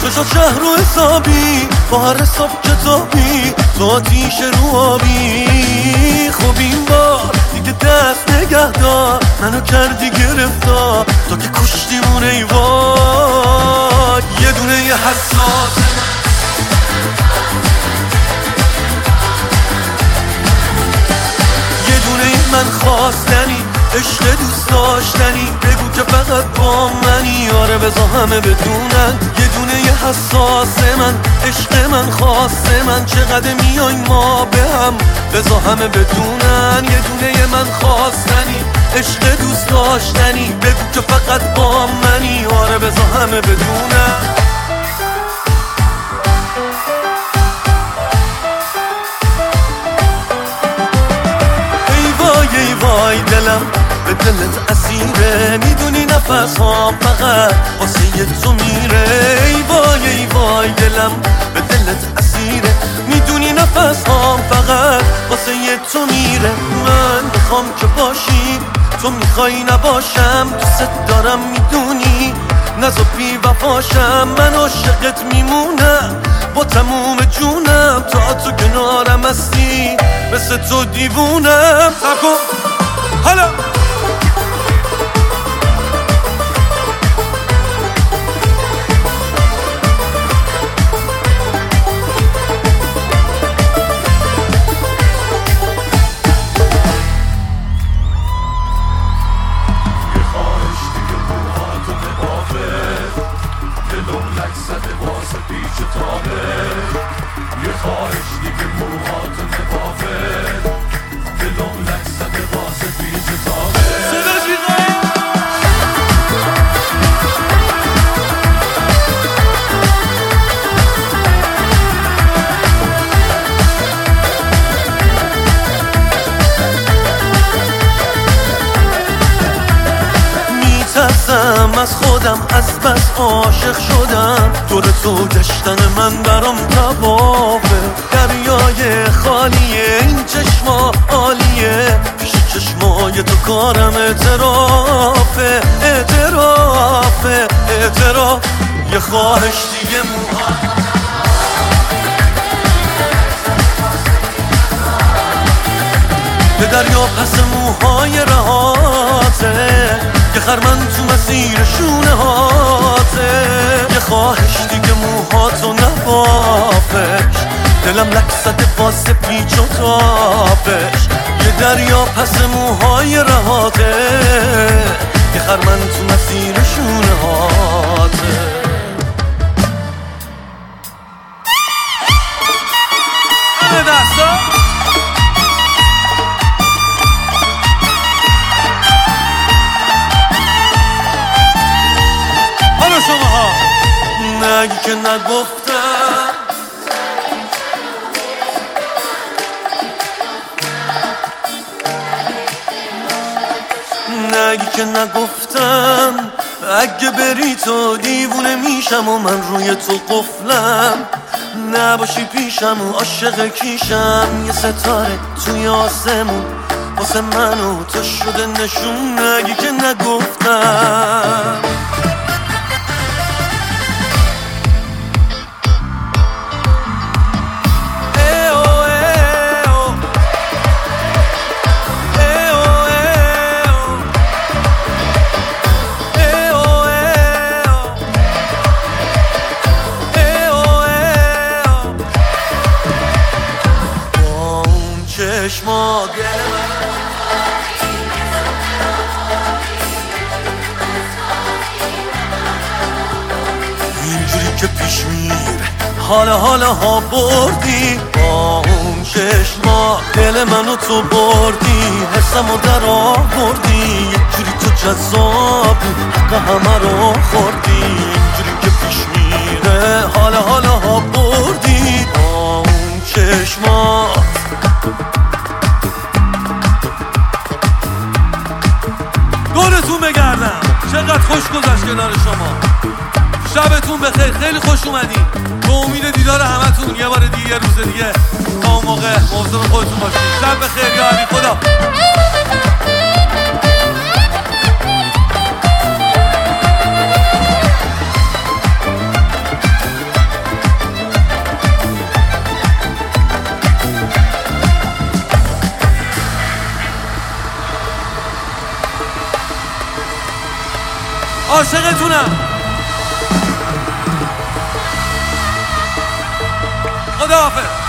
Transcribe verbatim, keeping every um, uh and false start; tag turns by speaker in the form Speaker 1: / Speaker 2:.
Speaker 1: چشا شهر و حسابی با هر حساب کتابی تو آتیش رو آبی. خب این بار دیگه دست نگه دار منو کردی گرفتار تا که کشتیمون ای وای. یه دونه یه حساس یه دونه من خواستنی عشق دوست داشتنی بگو که فقط با منی. آره بذار همه بدونن یه دونه یه حساس من عشق من خواست من چقدر میای ما به هم بذار همه بدونن یه دونه یه من خواستنی عشق دوست داشتنی بگو که فقط با منی. آره بذار همه بدونن. ای وای ای وای دلم به دلت اسیره میدونی نفس هام فقط واسه تو میره. ای وای ای وای دلم به دلت اسیره میدونی نفس هام فقط واسه تو میره. من میخوام که باشی تو میخوای نباشم دوست دارم میدونی نزا بی وفاشم من عاشقت میمونم با تموم جونم تا تو کنارم هستی مثل تو دیوونم. سب حالا از خودم از بس عاشق شدم دور تو گشتن من برام توافه. دریای خالیه این چشما عالیه پیش چشمای تو کارم اعترافه اعترافه اعتراف. یه خواهش دیگه موها به دریا پس موهای رهاته یه خرمن تو مسیر شونه هاته. یه خواهش دیگه موهاتو نبافش دلم لک زده واسه پیچ و تابش. یه دریا پس موهای رهاته یه خرمن تو مسیر شونه هاته. همه دستا شماها نگی که نگفتم نگی که نگفتم اگه بری تو دیوونه میشم و من روی تو قفلم نباشی پیشم و عاشق کیشم. یه ستاره توی آسمون واسه من و تو شده نشون. نگی که نگفتم چشما اینجوری که پیش میره حالا حالا ها بردی با اون چشما دل منو تو بردی حسمو در آوردی یه جوری تو جذابی حق همه رو خوردی. اینجوری که پیش میره حالا حالا ها بردی با اون چشما. دورتون بگردم چقدر خوش گذشت کنار شما. شبتون بخیر خیلی خوش اومدین. به امید دیدار همتون یه بار دیگه یه روز دیگه تا اون موقع مواظب خودتون باشید. شب بخیر یا علی خدا. عاشقتونم. خداحافظ.